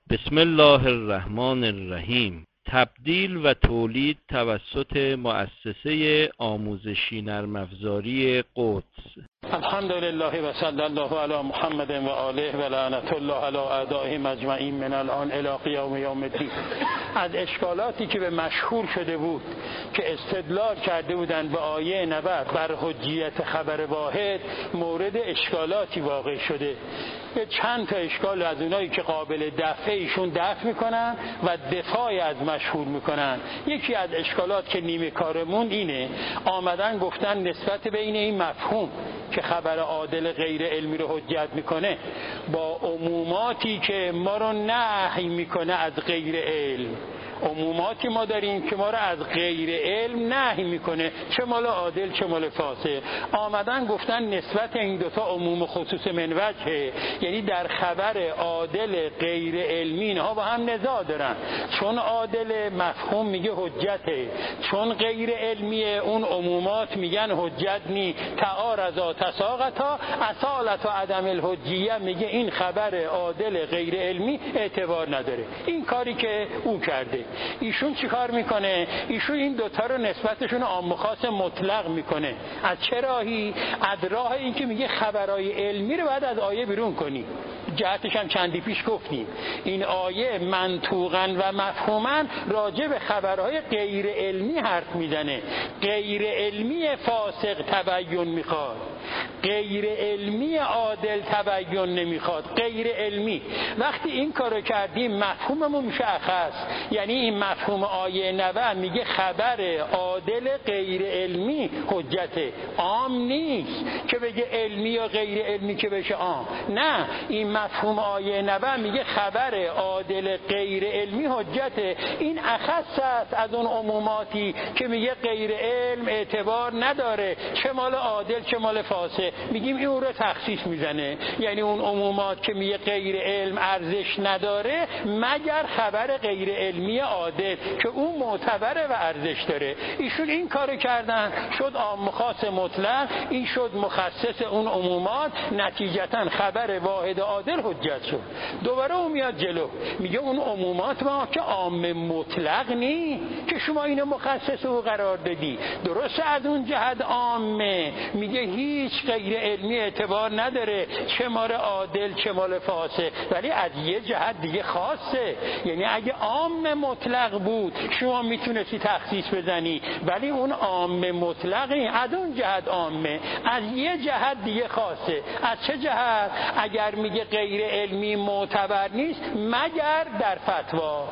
بسم الله الرحمن الرحیم. تبدیل و تولید توسط مؤسسه آموزشی نرم افزاری قدس. الحمدلله و صلی الله علی محمد و آله و لعنت الله علی اعدائهم اجمعین من الان الی قیام یوم الدین. از اشکالاتی که به مشهور شده بود که استدلال کرده بودند به آیه 90 بر حجیت خبر واحد، مورد اشکالاتی واقع شده. چند تا اشکال از اونایی که قابل دفع ایشون دفع میکنن و دفاع از مشهور میکنن. یکی از اشکالات که نیمه کارمون اینه، آمدن گفتن نسبت بین این مفهوم که خبر عادل غیر علمی رو حجت میکنه با عموماتی که ما رو نهی میکنه از غیر علم. عموماتی ما داریم که ما رو از غیر علم نهی میکنه، چه مال عادل چه مال فاسد. آمدن گفتن نسبت این دوتا عموم خصوص من وجهه، یعنی در خبر عادل غیر علمی اینها با هم نزاع دارن. چون عادل مفهوم میگه حجته، چون غیر علمیه اون عمومات میگن حجت نی. تعارضا تساقطا، اصالت و عدم الحجیه میگه این خبر عادل غیر علمی اعتبار نداره. این کاری که او کرده. ایشون چی کار میکنه؟ ایشون این دوتا رو نسبتشون عام و خاص مطلق میکنه. از چه راهی؟ از راه این که میگه خبرهای علمی رو باید از آیه بیرون کنی. جهتش هم چندی پیش گفتیم. این آیه منطوقاً و مفهوماً راجع به خبرهای غیر علمی حرف میزنه. غیر علمی فاسق تبیین میخواد، غیر علمی عادل تبیین نمیخواد. غیر علمی وقتی این کارو کردیم مفهوممون میشه اخص. یعنی این مفهوم آیه 90 میگه خبر عادل غیر علمی حجته، عام نیست که بگه علمی یا غیر علمی که بشه عام. نه، این مفهوم آیه 90 میگه خبر عادل غیر علمی حجته. این اخص است از اون عموماتی که میگه غیر علم اعتبار نداره، چه مال عادل چه مال فاسد. میگیم این رو تخصیص میزنه. یعنی اون عمومات که میگه غیر علم ارزش نداره مگر خبر غیر علمی عادل که اون معتبره و ارزش داره. ایشون این کارو کردن، شد عام خاص مطلق، این شد مخصص اون عمومات، نتیجتا خبر واحد عادل حجت شد. دوباره اون میاد جلو میگه اون عمومات ما که عام مطلق نی که شما اینو مخصص او قرار دادی. درسته از اون جهت عامه، میگه هیچ غیر علمی اعتبار نداره، چه مال عادل چه مال فاسد، ولی از یه جهت دیگه خاصه. یعنی اگه عام مطلق بود شما میتونستی تخصیص بزنی، ولی اون عام مطلقی از اون جهت عامه، از یه جهت دیگه خاصه. از چه جهت؟ اگر میگه غیر علمی معتبر نیست مگر در فتوا،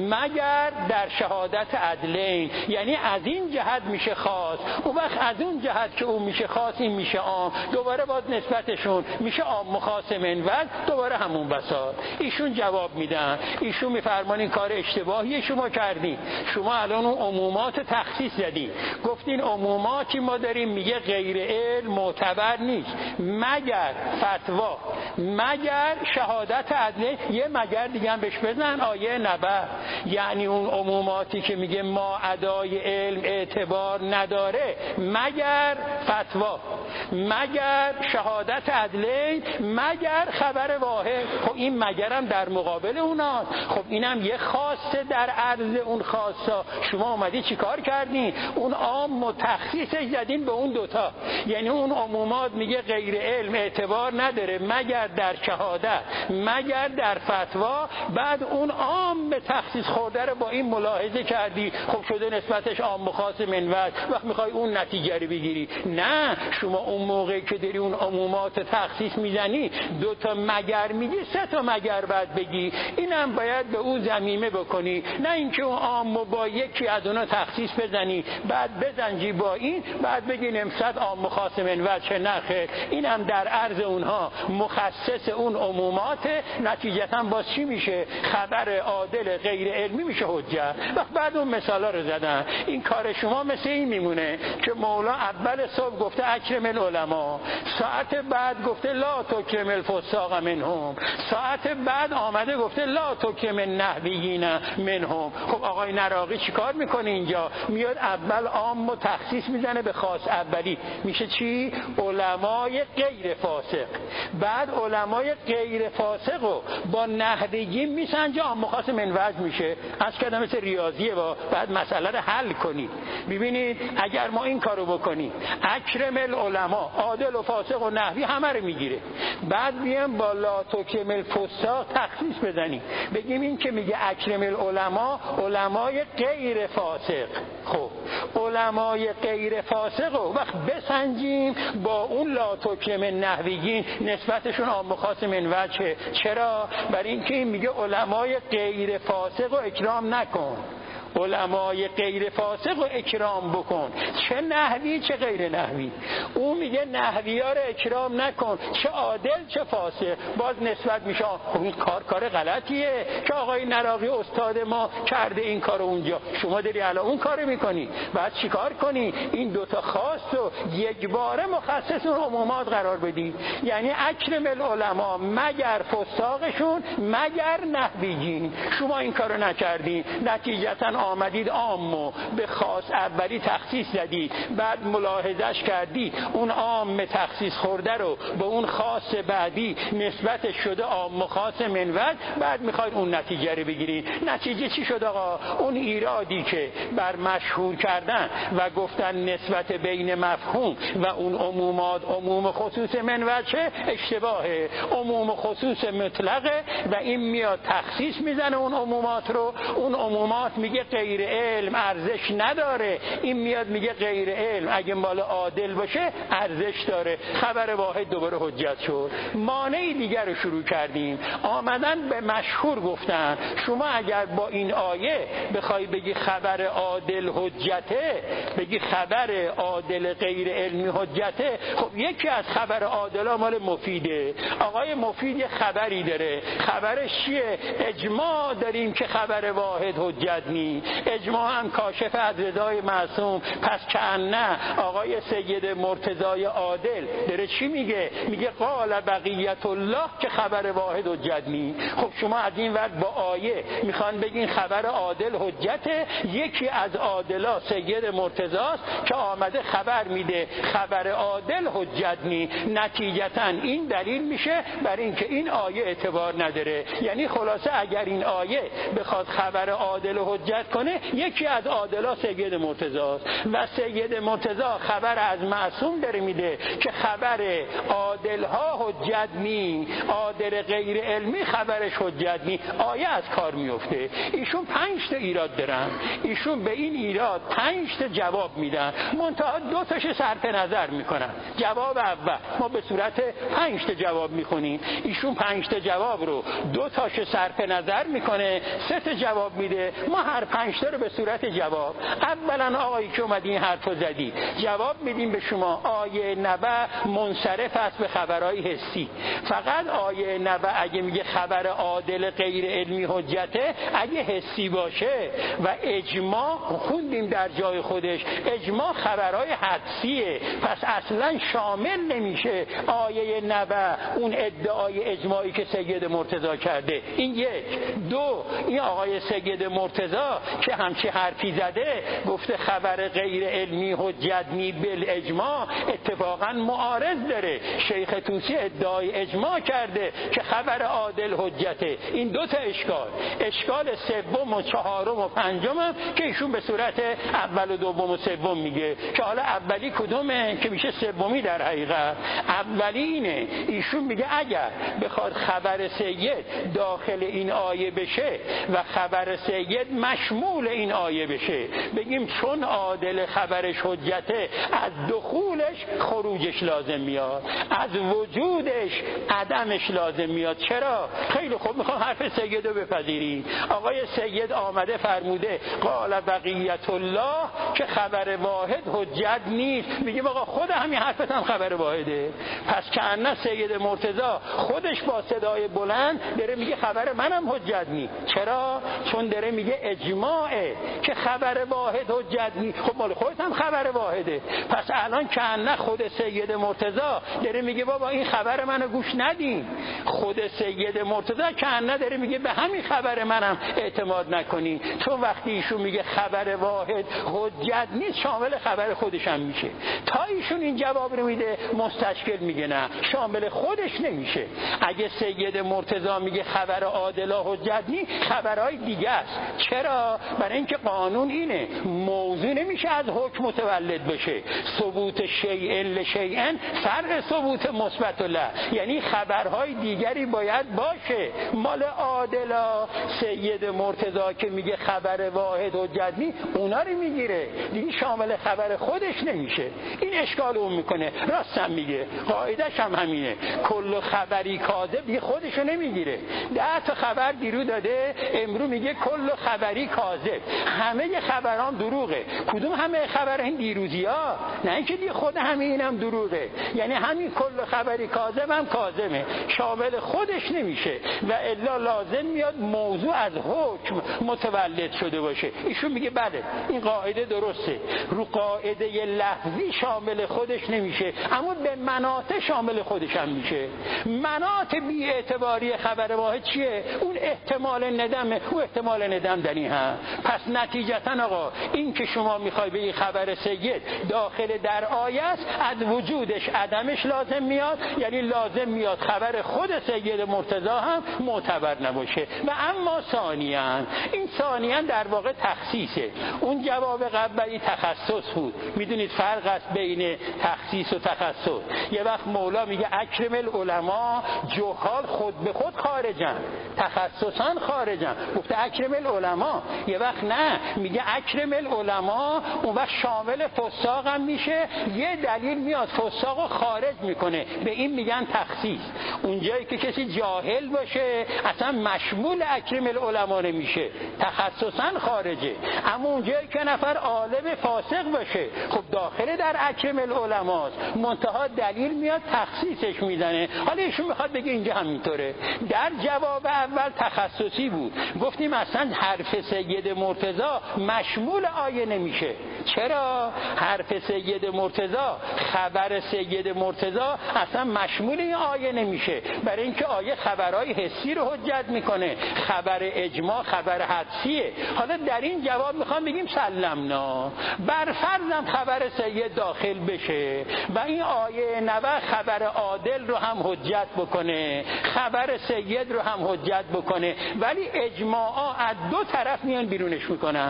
مگر در شهادت عدلین، یعنی از این جهت میشه خاص. اون وقت از اون جهت که اون میشه خاص این میشه عام. دوباره باز نسبتشون میشه عام خاص منوز، دوباره همون بساط. ایشون جواب میدن، ایشون میفرمان این کار اشتباهی شما کردین. شما الان اون عمومات تخصیص زدین، گفتین عموماتی ما داریم میگه غیر علم معتبر نیست مگر فتوا، مگر شهادت عدله. یه مگر دیگه هم بهش بزن، آیه 90. یعنی اون عموماتی که میگه ما ادای علم اعتبار نداره مگر فتوا، مگر شهادت عدله، مگر خبر واحد. خب این مگرم در مقابل اوناست. خب اینم یه خاصه در عرض اون خاصا. شما اومدی چی کار کردین؟ اون عام متخصیصش زدین به اون دوتا. یعنی اون عمومات میگه غیر علم اعتبار نداره مگر در شهادت مگر در فتوا، بعد اون عام به تخصیص خورده رو با این ملاحظه کردی، خب شده نسبتش عام خاص منوز. وقت میخوای اون نتیجه رو بگیری. نه، شما اون موقعی که داری اون عمومات تخصیص میزنی دو تا مگر میگی، سه تا مگر بعد بگی. اینم باید به اون ضمیمه بکنی، نه اینکه اون عام با یکی از اونا تخصیص بزنی بعد بزنجی با این بعد بگی نمصد عام خاص منوز. چه نخه، اینم در عرض اونها مخصص اون عمومات، نتیجتا باز چی میشه؟ خبر عادل غیر علمی میشه حجت. وقت بعد اون مثالا رو زدن. این کار شما مثل این میمونه که مولا اول صبح گفته اکرم العلماء، ساعت بعد گفته لا تکرم الفساق منهم، ساعت بعد آمده گفته لا تکرم النحویین منهم. خب آقای نراقی چیکار میکنه اینجا؟ میاد اول عام و تخصیص میزنه به خاص اولی، میشه چی؟ علمای غیر فاسق. بعد علمای غیر فاسق رو با نحویین میسنجه، عام و خاص منوج میشه. از کردم مثل ریاضیه، بعد مسئله رو حل کنید. ببینید اگر ما این کارو بکنیم اکرم العلماء، عادل و فاسق و نحوی همه رو میگیره. بعد بیام با لا تکرم الفساق تخصیص بزنیم، بگیم این که میگه اکرم العلماء، علمای غیر فاسق. خب علمای غیر فاسق رو وقت بسنجیم با اون لا تکرم النحویین، نسبتشون عام و خاص منوجه. چرا؟ برای اینکه این میگه علمای غیر فاسق رو اکرام نکن، علمای غیر فاسق رو اکرام بکن، چه نحوی چه غیر نحوی. اون میگه نحوی ها رو اکرام نکن، چه عادل چه فاسق. باز نسبت میشه این کار غلطیه که آقای نراقی استاد ما کرده این کار اونجا، شما داری الان اون کار میکنی. بعد چیکار کنی؟ این دوتا خاص رو یک باره مخصص اون عمومات قرار بدی. یعنی اکرم العلماء مگر فساقشون مگر نحویین. شما این کارو نکردی، نتیجتا آمدید عامو به خاص اولی تخصیص دادی، بعد ملاحظش کردی اون عام تخصیص خورده رو به اون خاص بعدی نسبت شده عام و خاص منوج، بعد میخواید اون نتیجه رو بگیرید. نتیجه چی شد آقا؟ اون ایرادی که بر مشهور کردن و گفتن نسبت بین مفهوم و اون عمومات عموم خصوص منوجه اشتباهه. عموم خصوص مطلقه و این میاد تخصیص میزنه اون عمومات رو، اون عمومات میگه غیر علم ارزش نداره، این میاد میگه غیر علم اگه مال عادل باشه ارزش داره. خبر واحد دوباره حجت شد. مانعی دیگر رو شروع کردیم، آمدن به مشهور گفتن شما اگر با این آیه بخوای بگی خبر عادل حجته، بگی خبر عادل غیر علمی حجته، خب یکی از خبر عادلا مال مفیده. آقای مفید یه خبری داره، خبرش چیه؟ اجماع داریم که خبر واحد حجت نی، اجماع هم کاشف از رضای معصوم. پس کأنه آقای سید مرتضای عادل داره چی میگه؟ میگه قال بقیت الله که خبر واحد حجت نی. خب شما از این ور با آیه میخوان بگین خبر عادل حجته، یکی از عادلا سید مرتضاست که آمده خبر میده خبر عادل حجت نی. نتیجتا این دلیل میشه بر اینکه این آیه اعتبار نداره. یعنی خلاصه اگر این آیه بخواد خبر عادل حجت کنه، یکی از عادلا سید مرتضاست و سید مرتضی خبر از معصوم داره میده که خبر عادل ها حجت نی، عادل غیر علمی خبرش حجت نی. آیه از کار میفته. ایشون 5 تا ایراد دارن، ایشون به این ایراد 5 تا جواب میدن، منتها 2 تاش صرف نظر میکنن. جواب اول ما به صورت 5 تا جواب میخونیم، ایشون 5 تا جواب رو 2 تاش صرف نظر میکنه، 3 تا جواب میده. ما هر 5 تا رو به صورت جواب، اولا آقایی که اومدی این حرفو زدی جواب میدیم به شما آیه نبع منصرف است به خبرهای حسی. فقط آیه نبع اگه میگه خبر عادل غیر علمی حجته اگه حسی باشه و اجماع خوندیم در جای خودش، اجماع خبرهای حدسیه، پس اصلا شامل نمیشه آیه نبع اون ادعای اجماعی که سید مرتضی کرده. این یک. 2 این آقای سید مرتضی که همچی حرفی زده گفته خبر غیر علمی حجت نی بالاجماع، اتفاقا معارض داره. شیخ طوسی ادعای اجماع کرده که خبر عادل حجته. این 2 تا اشکال سوم و چهارم و پنجم هم که ایشون به صورت اول و دوم و سوم میگه که حالا اولی کدومه که میشه سومی در حقیقت. اولی اینه، ایشون میگه اگر بخواد خبر سید داخل این آیه بشه و خبر سید مشمول این آیه بشه، بگیم چون عادل خبرش حجته از دخولش خروجش لازم میاد، از وجودش عدمش لازم میاد. چرا؟ خیلی خوب میخوام حرف سید رو بپذیریم. آقای سید آمده فرموده قال بقیت الله که خبر واحد حجت نیست. میگیم آقا خود همین حرفت هم خبر واحده. پس کأنه سید مرتضی خودش با صدای بلند داره میگه خبر منم حجت نیست. چرا؟ چون داره میگه اجماع اجماعه که خبر واحد حجت نیست. خب مال خودت هم خبر واحده. پس الان کنه خود سید مرتضی داره میگه بابا این خبر منو گوش ندین. خود سید مرتضی کنه داره میگه به همین خبر منم اعتماد نکنین، چون وقتی ایشون میگه خبر واحد حجت نیست شامل خبر خودش هم میشه. تا ایشون این جواب رو میده مستشکل میگه نه شامل خودش نمیشه. اگه سید مرتضی میگه خبر عادلا حجت نیست، خبرهای دیگه است. چرا؟ برای اینکه قانون اینه موضوع نمیشه از حکم متولد بشه. ثبوت شیء لشیء فرق ثبوت مثبت له، یعنی خبرهای دیگری باید باشه. مال عادلا سید مرتضی که میگه خبر واحد حجت نیست اونا رو میگیره دیگه، شامل خبر خودش نمیشه. این اشکال اون میکنه. راستم میگه، قاعدش هم همینه، کل خبری کاذب دیگه خودشو نمیگیره. 10 تا خبر دیرو داده، امرو میگه کل خبری کاذب، همه خبران دروغه. کدوم همه خبر؟ این دیروزی‌ها، نه اینکه دیگه خود همه اینم دروغه. یعنی همین کل خبری کاذب هم کاذبه، شامل خودش نمیشه و الا لازم میاد موضوع از حکم متولد شده باشه. ایشون میگه بله این قاعده درسته، رو قاعده لفظی شامل خودش نمیشه، اما به مناط شامل خودش هم میشه. مناط بی اعتباری خبر واحد چیه؟ اون احتمال ندمه. اون احتمال ندم در این هم. پس نتیجتا آقا این که شما میخوای به این خبر سید داخل در آیه است، از وجودش عدمش لازم میاد، یعنی لازم میاد خبر خود سید مرتضی هم معتبر نباشه. و اما ثانیاً، این ثانیاً در واقع تخصیصه. اون جواب قبلی تخصص بود. میدونید فرق است بین تخصیص و تخصص. یه وقت مولا میگه اکرم العلماء جهال خود به خود خارجن، تخصصان خارجن، گفته اکرم العلماء. یه وقت نه، میگه اکرم العلماء، اون وقت شامل فساق هم میشه، یه دلیل میاد فساقو خارج میکنه، به این میگن تخصیص. اونجایی که کسی جاهل باشه اصلا مشمول اکرم العلماء نمیشه، تخصصا خارجه. اما اونجایی که نفر عالم فاسق باشه خب داخل در اکرم العلماء، منتها دلیل میاد تخصیصش میزنه. حالا ایشون میخواد بگه اینجا همینطوره. در جواب اول تخصصی بود، گفتیم اصلا حرف سید مرتضی مشمول آیه نمیشه. چرا؟ حرف سید مرتضی، خبر سید مرتضی اصلا مشمول این آیه نمیشه، برای اینکه آیه خبرهای حسی رو حجت میکنه، خبر اجماع خبر حدسیه. حالا در این جواب میخوام بگیم سلمنا، بر فرضم خبر سید داخل بشه و این آیه 90 خبر عادل رو هم حجت بکنه، خبر سید رو هم حجت بکنه، ولی اجماعا از دو طرف میان بیرونش میکنن.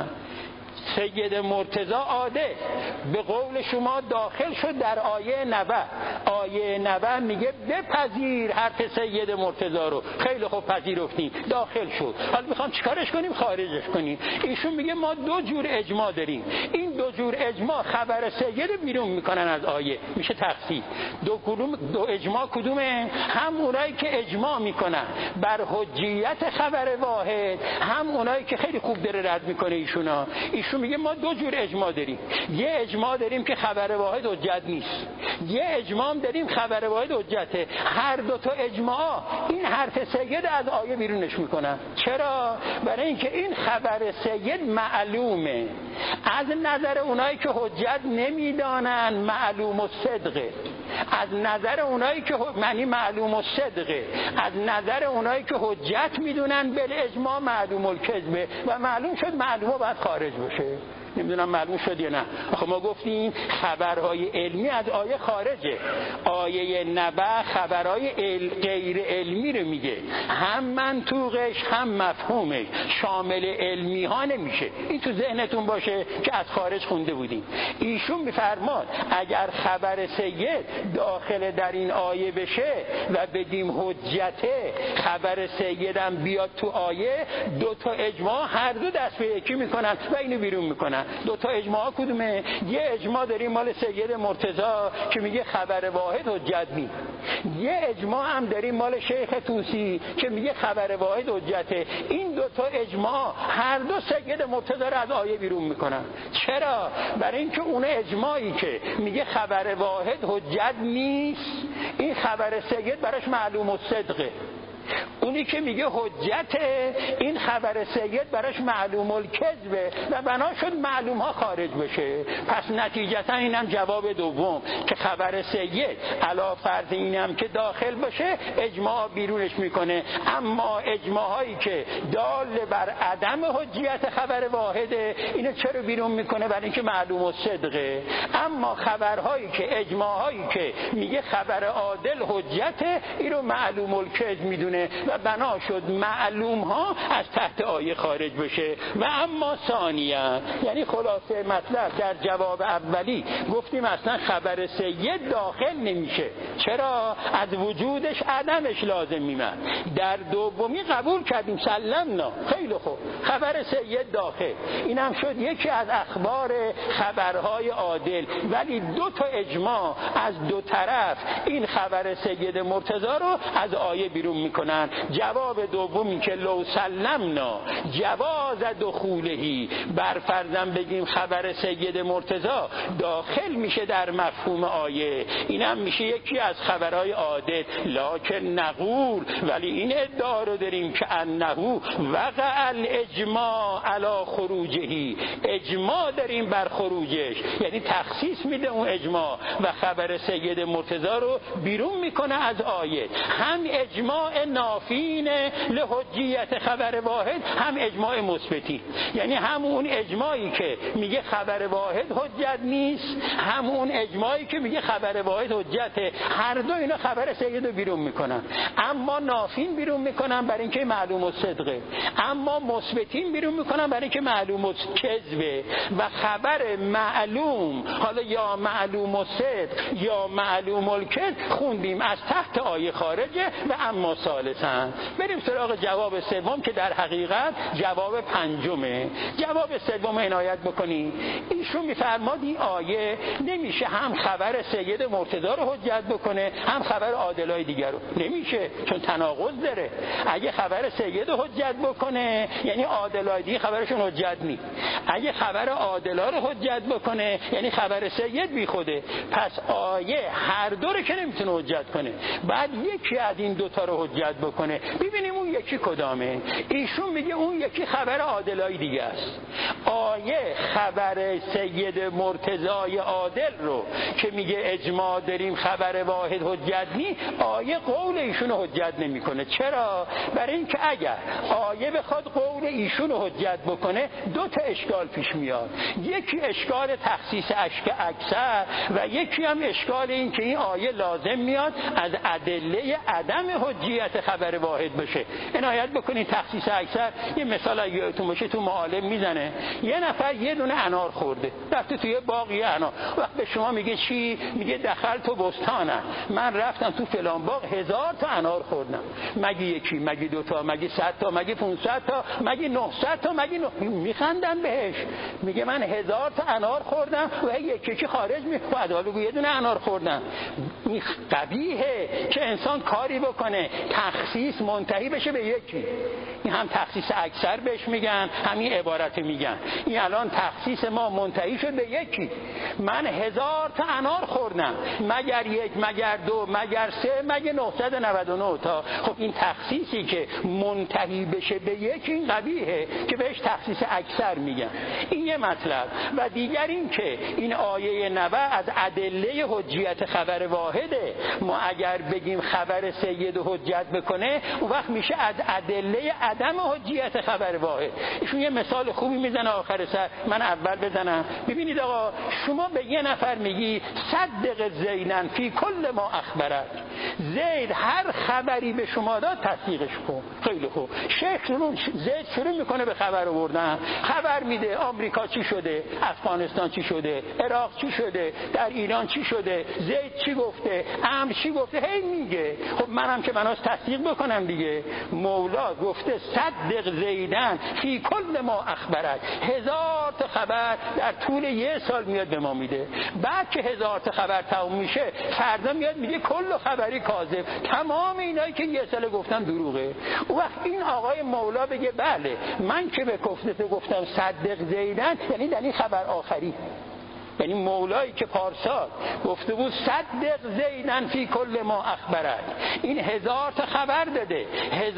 سید مرتضی عادل به قول شما داخل شد در آیه 90. آیه 90 میگه بپذیر حرف سید مرتضی رو. خیلی خوب پذیرفتیم، داخل شد. حالا میخوام چیکارش کنیم؟ خارجش کنیم. ایشون میگه ما دو جور اجماع داریم، این دو جور اجماع خبر سید رو بیرون میکنن از آیه، میشه تخصیص. دو اجماع کدومه؟ هم اونایی که اجماع میکنن بر حجیت خبر واحد، هم اونایی که خیلی خوب داره رد میکنه ایشون میگه ما دو جور اجماع داریم. یه اجماع داریم که خبر واحد حجت نیست، یه اجماع داریم خبر واحد حجته. هر دو تا اجماع این حرف سید از آیه بیرونش میکنن. چرا؟ برای اینکه این خبر سید معلومه، از نظر اونایی که حجت نمیدانن معلوم الصدقه، از نظر اونایی که معنی معلوم الصدقه، از نظر اونایی که حجت میدونن بل اجماع معلوم الکذبه و معلوم شد معلومه باید خارج بشه. نمیدونم معلوم شد یا نه. آخه ما گفتیم خبرهای علمی از آیه خارجه. آیه 90 خبرهای غیر علمی رو میگه، هم منطوقش هم مفهومش، شامل علمی ها نمیشه. این تو ذهنتون باشه که از خارج خونده بودیم. ایشون میفرماد اگر خبر سید داخل در این آیه بشه و بدیم حجته، خبر سیدم بیاد تو آیه، دو تا اجماع هر دو دست به یکی میکنن و اینو بیرون میکنن. دو تا اجماع کدومه؟ یه اجماع داریم مال سید مرتضی که میگه خبر واحد حجت نیست، یه اجماع هم داریم مال شیخ طوسی که میگه خبر واحد حجته. این دو تا اجماع هر دو سید مرتضی رو از آیه بیرون میکنن. چرا؟ برای اینکه اون اجماعی که میگه خبر واحد حجت نیست، این خبر سید براش معلوم الصدقه. اونی که میگه حجته، این خبر سید براش معلوم الکذبه و بنا شد معلوم ها خارج بشه. پس نتیجتا اینم جواب دوم که خبر سید علا فرض اینم که داخل باشه اجماع بیرونش میکنه. اما اجماع هایی که دال بر عدم حجیت خبر واحده اینو چرا بیرون میکنه؟ برای اینکه معلوم الصدقه. اما خبرهایی که اجماع هایی که میگه خبر عادل حجته اینو معلوم الکذب میدونه و بنا شد معلوم ها از تحت آیه خارج بشه. و اما ثانیاً یعنی خلاصه مطلب در جواب اولی گفتیم اصلا خبر سید داخل نمیشه. چرا؟ از وجودش عدمش لازم میمد. در دومی قبول کردیم سلمنا، خیلی خوب، خبر سید داخل. اینم شد یکی از اخبار خبرهای عادل. ولی دو تا اجماع از دو طرف این خبر سید مرتضی رو از آیه بیرون میکنن. جواب دومی که لو سلمنا جواز دخولهی، بر فرضم بگیم خبر سید مرتضی داخل میشه در مفهوم آیه، اینم میشه یکی از خبرهای عادل. لکن نقول، ولی این ادعا رو داریم که انه وقع الاجماع علی خروجهی، اجماع داریم بر خروجش، یعنی تخصیص میده اون اجماع و خبر سید مرتضی رو بیرون میکنه از آیه. هم اجماع نافین لحجیت خبر واحد، هم اجماع مثبتی. یعنی همون اجماعی که میگه خبر واحد حجت نیست، همون اجماعی که میگه خبر واحد حجته، هر دو اینا خبر سید رو بیرون میکنن. اما نافین بیرون میکنن برای اینکه معلوم الصدقه، اما مثبتین بیرون میکنن برای اینکه معلوم الکذبه. و خبر معلوم، حالا یا معلوم الصدق یا معلوم الکذب، خوندیم از تحت آیه خارجه. و اما ثالثاً بریم سراغ جواب سوم که در حقیقت جواب پنجمه. جواب سوم عنایت بکنی، ایشون میفرماد این آیه نمیشه هم خبر سید مرتضی رو حجت بکنه هم خبر عادلای دیگر رو. نمیشه، چون تناقض داره. اگه خبر سید رو حجت بکنه یعنی عادلای دیگه خبرشون حجت نیست. اگه خبر عادلا رو حجت بکنه یعنی خبر سید بی خوده. پس آیه هر دو رو که نمیتونه حجت کنه، بعد یکی از این دوتا رو حجت بکنه. ببینیم اون یکی کدامه. ایشون میگه اون یکی خبر عادلای دیگه است. آیه خبر سید مرتضی عادل رو که میگه اجماع داریم خبر واحد حجت نی، آیه قول ایشون رو حجت نمیکنه. چرا؟ برای اینکه اگر آیه بخواد قول ایشون رو حجت بکنه دو تا اشکال پیش میاد. یکی اشکال تخصیص اشک اکثر و یکی هم اشکال این که این آیه لازم میاد از ادله عدم حجیت خبر واحد بشه. عنایت بکنید تخصیص اکثر یه مثال اگه یادتون باشه تو معالم میزنه. یه نفر یه دونه انار خورده، رفته توی باغ یه انار. وقت به شما میگه چی؟ میگه دخل تو بستانم، من رفتم تو فلان باغ 1000 تا انار خوردم. مگه یکی، مگه دوتا، مگه 100 تا، مگه 500 تا، مگه 900 تا، مگه میخندن بهش. میگه من 1000 تا انار خوردم و یکی خارج میخواد حالا یه دونه انار خوردم. قبیحه که انسان کاری بکنه تخصیص منتهی بشه به یکی. این هم تخصیص اکثر بهش میگن، همین عبارت میگن. این الان تخصیص ما منتهی شد به یکی. من 1000 تا انار خوردم، مگر یک، مگر دو، مگر سه، مگر 999 تا. خب این تخصیصی که منتهی بشه به یکی این قبیحه که بهش تخصیص اکثر میگن. این یه مطلب. و دیگر این که این آیه 90 از ادله حجیت خبر واحده. ما اگر بگیم خبر سید حجت بکنه اون وقت میشه از ادله عدم حجیت خبر واحد. ایشون یه مثال خوبی میزنه آخر سر، من اول بزنم. ببینید آقا، شما به یه نفر میگی صدق زیدن فی کل ما اخبرت، زید هر خبری به شما داد تصدیقش کن. خیلی خوب. زید شروع میکنه به خبر آوردن، خبر میده آمریکا چی شده، افغانستان چی شده، عراق چی شده، در ایران چی شده، زید چی گفته، امر چی گفته، هی میگه. خب منم که بناس تصدیق بکنم دیگه. مولا گفته صدق زیدن فی کل ما اخبرت، 1000 تا خبر در طول یه سال میاد به ما میده. بعد که 1000 تا خبر تموم میشه فردا میاد میگه کل خبری کاذب، تمام اینایی که یه سال گفتم دروغه. اون وقت این آقای مولا بگه بله من که به گفتم صدق زیدن، یعنی در این خبر آخری یعنی مولایی که پارسال گفته بود صدق زیدن فی کل ما اخبرک، این 1000 تا خبر داده،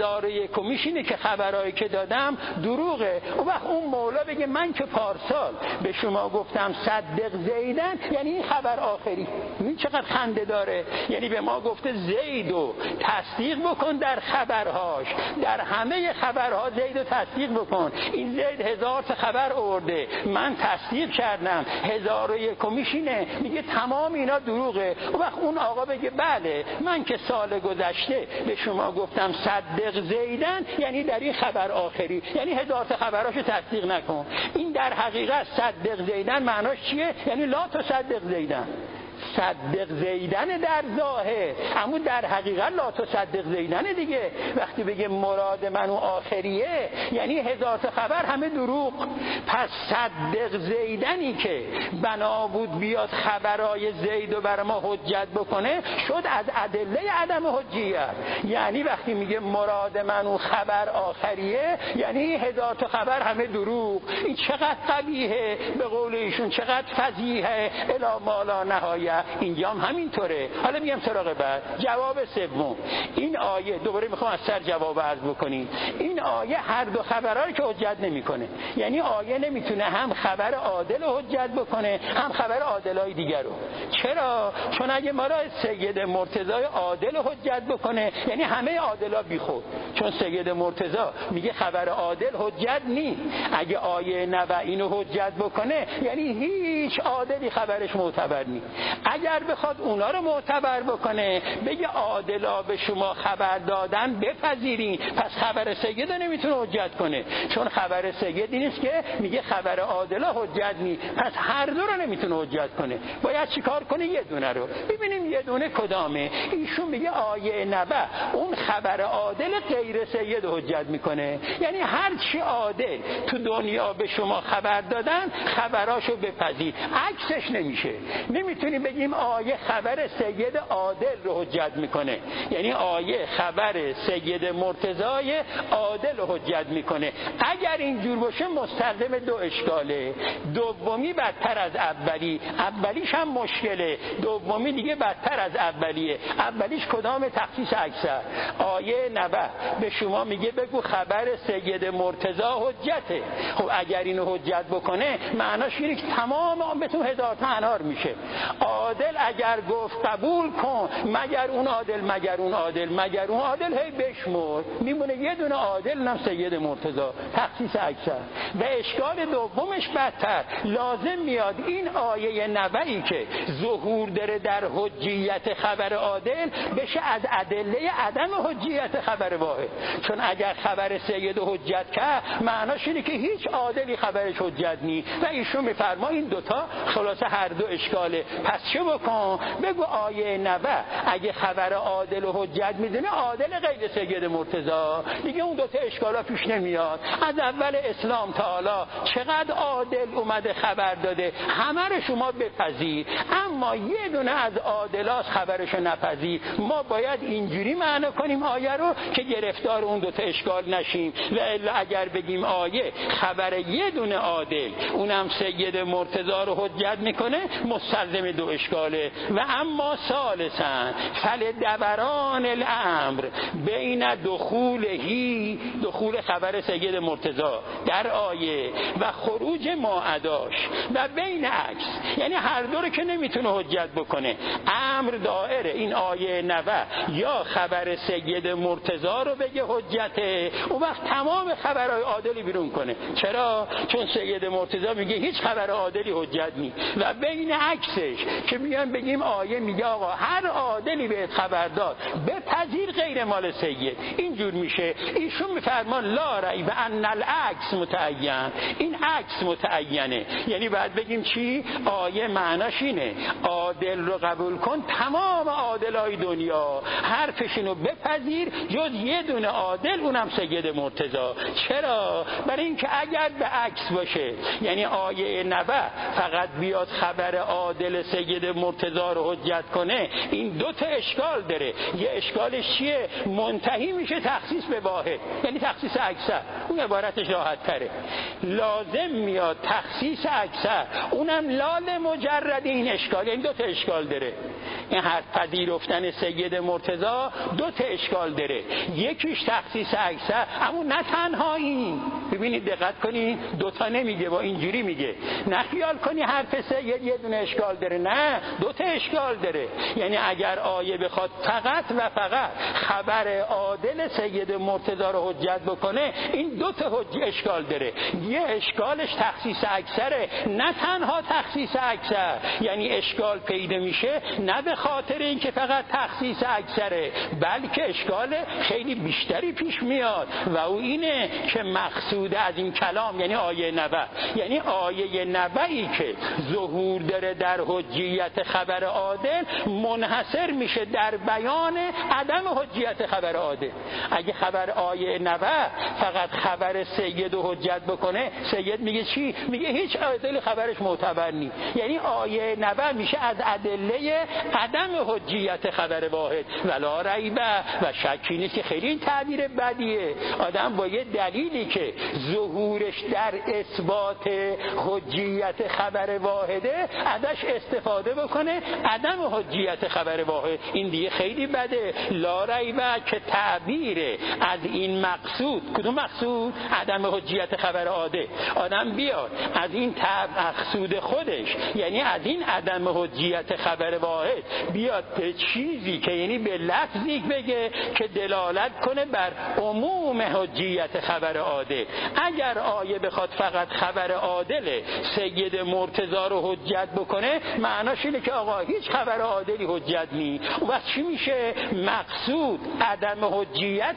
1001 اینه که خبرایی که دادم دروغه. اون وقت اون مولا بگه من که پارسال به شما گفتم صدق زیدن، یعنی این خبر آخری. این چقدر خنده داره. یعنی به ما گفته زیدو تصدیق بکن در خبرهاش، در همه خبرها زیدو تصدیق بکن. این زید 1000 تا خبر آورده، من تصدیق کردم، 1001 اینه، میگه تمام اینا دروغه. اون وقت اون آقا بگه بله من که سال گذشته به شما گفتم صدق زیدن، یعنی در این خبر آخری، یعنی 1000 تا خبراشو تصدیق نکن. این در حقیقت صدق زیدن معناش چیه؟ یعنی لا تصدق زیدن، صدق زیدن در ظاهر، اما در حقیقت لا تصدق زیدن دیگه. وقتی بگه مراد من اون آخریه، یعنی 1000 تا خبر همه دروغ. پس صدق زیدنی که بنا بود بیاد خبرای زیدو برای ما حجت بکنه، شد از ادله عدم حجیت. یعنی وقتی میگه مراد من اون خبر آخریه، یعنی 1000 تا خبر همه دروغ. این چقدر قبیحه، به قول ایشون چقدر فضیحه الی ما لا نهایه. اینجا هم همینطوره. حالا میگم سراغ بعد. جواب سوم، این آیه دوباره میخوام از سر جواب عرض بکنیم. این آیه هر دو خبرها رو که حجت نمیکنه. یعنی آیه نمیتونه هم خبر عادل رو حجت بکنه، هم خبر عادلای دیگر رو. چرا؟ چون اگه ما را سید مرتضی عادل رو حجت بکنه، یعنی همه عادلا بیخود. چون سید مرتضی میگه خبر عادل حجت نی. اگه آیه نبع اینو حجت بکنه، یعنی هیچ عادلی خبرش معتبر نی. اگر بخواد اونا رو معتبر بکنه، بگه عادلا به شما خبر دادن بپذیرین، پس خبر سید رو نمیتونه حجت کنه. چون خبر سید نیست که میگه خبر عادلا حجت نی، پس هر دو رو نمیتونه حجت کنه. باید چیکار کنه؟ یه دونه رو ببینیم یه دونه کدامه. ایشون میگه آیه نبع اون خبر عادل غیر سید حجت میکنه. یعنی هر چی عادل تو دنیا به شما خبر دادن، خبراشو بپذیر. عکسش نمیشه. نمیتونیم بگیم آیه خبر سید عادل رو حجت میکنه، یعنی آیه خبر سید مرتضی عادل رو حجت میکنه. اگر اینجور باشه مستلزم دو اشکاله. دومی بدتر از اولی، اولیش هم مشکله، دومی دیگه بدتر از اولیه. اولیش کدام؟ تخصیص اکثر. آیه نبع به شما میگه بگو خبر سید مرتضی حجته. خب اگر اینو حجت بکنه، معناش اینه که تمام امتون 1000 تا انار میشه. عادل اگر گفت قبول کن، مگر اون عادل، مگر اون عادل، مگر اون عادل، هی بشمر، میمونه یه دونه عادل، نم سید مرتضی، تخصیص اکثر. و اشکال دومش بدتر، لازم میاد این آیه نبعی که ظهور داره در حجیت خبر عادل بشه از ادله عدم حجیت خبر واحد. چون اگر خبر سید حجت کرد، معناش اینه که هیچ عادلی خبرش حجت نی. و ایشون میفرما این دوتا خلاصه هر دو اشکاله. پس چه بکن؟ بگو آیه نبع اگه خبر عادل و حجت میدونه، عادل غیر سید مرتضی، دیگه اون دوتا اشکالا پیش نمیاد. از اول اسلام تا حالا چقدر عادل اومده خبر داده، همه رو شما بپذیر، اما یه دونه از عادلات خبرشو نپذیر. ما باید اینجوری معنی کنیم آیه رو که گرفتار اون دوتا اشکال نشیم. و الا اگر بگیم آیه خبر یه دونه عادل، اونم سید مرتضی رو حجت میکنه، مستلزم دو اشکاله. و اما ثالثاً فلدوران الامر بین دخول خبر سید مرتضی در آیه و خروج ما عداش و بین عکس، یعنی هر دو رو که نمیتونه حجت بکنه. امر دائره، این آیه نبع یا خبر سید مرتضی رو بگه حجته، اون وقت تمام خبرهای عادلی بیرون کنه. چرا؟ چون سید مرتضی میگه هیچ خبر عادلی حجت نی. و بین عکسش که میان بگیم آیه میگه آقا هر عادلی بهت خبر داد بپذیر غیر مال سید، اینجور میشه. ایشون میفرمان لا ریب ان العکس متعین، این عکس متعینه. یعنی بعد بگیم چی؟ آیه معناش اینه عادل رو قبول کن، تمام عادلای دنیا حرفشونو بپذیر جز یه دونه عادل، اونم سید مرتضی. چرا؟ برای اینکه اگر به عکس باشه، یعنی آیه نبع فقط بیاد خبر عادل سید مرتضی رو حجت کنه، این دو تا اشکال داره. یه اشکالش چیه؟ منتهی میشه تخصیص به واحد، یعنی تخصیص اکثر. اون عبارتش راحت تره. لازم میاد تخصیص اکثر، اونم لال مجرد این اشکال. این 2 تا اشکال داره. این حرف پذیرفتن سید مرتضی 2 تا اشکال داره. یکیش تخصیص اکثر، اما نه تنها این. ببینید دقت کنید، 2 تا نمیگه، با اینجوری میگه. نه خیال کنی حرف سید یه دونه اشکال داره، نه 2 تا اشکال داره. یعنی اگر آیه بخواد فقط و فقط خبر عادل سید مرتضی رو حجت بکنه، این 2 تا اشکال داره. یه اشکالش تخصیص اکثره، نه تنها تخصیص اکثر، یعنی اشکال پیدا میشه نه به خاطر اینکه فقط تخصیص اکثره، بلکه اشکال خیلی بیشتری پیش میاد و او اینه که مقصود از این کلام یعنی آیه 90، یعنی آیه 90ی که ظهور داره در حجیت خبر عادل منحصر میشه در بیان عدم حجیت خبر عادل. اگه خبر آیه 90 فقط خبر سید رو حجت بکنه، سید میگه چی؟ میگه هیچ عادل خبرش معتبر نیست. یعنی آیه 90 میشه از ادله عدم حجیت خبر واحد. ولا ریبه و شکی نیست که خیلی این تعبیر بدیه. آدم با یه دلیلی که ظهورش در اثبات حجیت خبر واحده ازش استفاده بکنه عدم حجیت خبر واحد. این دیگه خیلی بده. لا ریبه که تعبیر از این مقصود، کدوم مقصود؟ عدم حجیت خبر عادل. آدم بیاد از این مقصود خودش، یعنی از این عدم حجیت خبر واحد، بیاد به چیزی که یعنی به لفظی بگه که دلالت کنه بر عموم حجیت خبر عادل. اگر آیه بخواد فقط خبر عادل سید مرتضی رو حجت بکنه، معناش اینه که آقا هیچ خبر عادلی حجت نی. و چی میشه؟ مقصود عدم حجیت